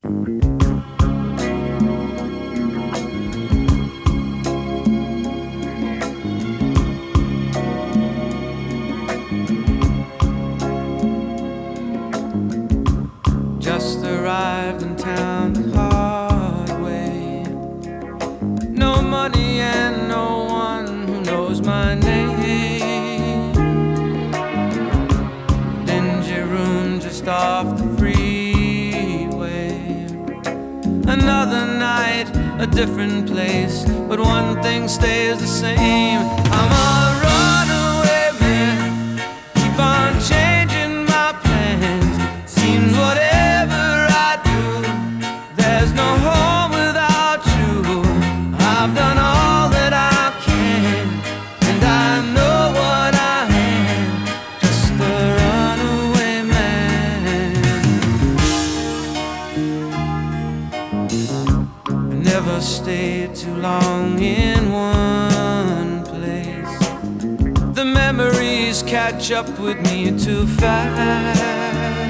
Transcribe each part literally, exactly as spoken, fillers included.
Just arrived in town the hard way. No money and no one who knows my name. Dingy room just off the freeway. Another night, a different place, but one thing stays the same. I'm a runaway man, keep on changing my plans. Seems whatever I've done all that I can, and I know what I am, just a runaway man. I never stayed too long in one place. The memories catch up with me too fast.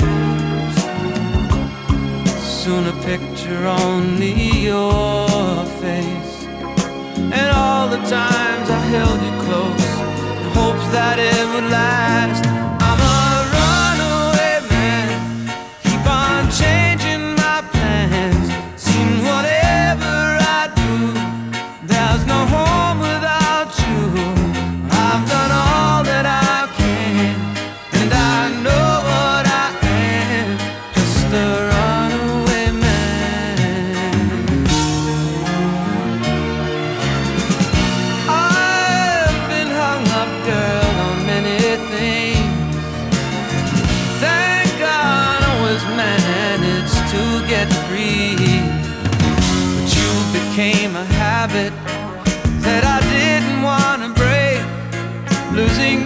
Soon a picture only your face, and all the times I held you close in hopes that it would last. I'm a runaway man, keep on changing my plans. Seems whatever I do, there's no home without you. I've done all that I can, and I know what I am, just a runaway man. To get free, but you became a habit that I didn't want to break. Losing